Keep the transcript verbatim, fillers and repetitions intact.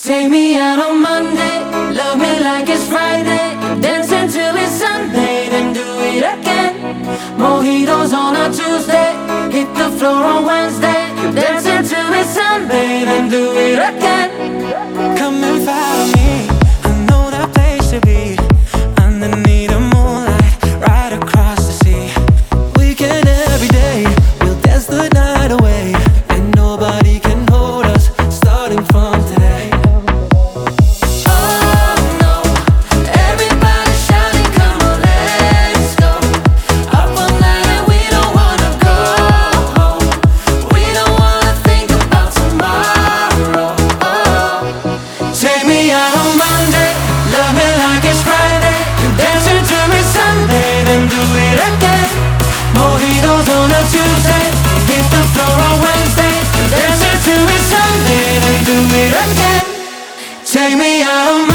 Take me out on Monday, love me like it's Friday, dance until it's Sunday, then do it again. Mojitos on a Tuesday, hit the floor on Wednesday, dance until it's Sunday, then do it again. Come and follow me, I know that place to be, underneath the moonlight, right across the sea. Weekend every day, we'll dance the night away, and nobody can hold us, starting from today. Take me out on Monday, love me like it's Friday, dance until it's Sunday, then do it again. Mojitos on a Tuesday, hit the floor on Wednesday, dance until it's Sunday, then do it again. Take me out on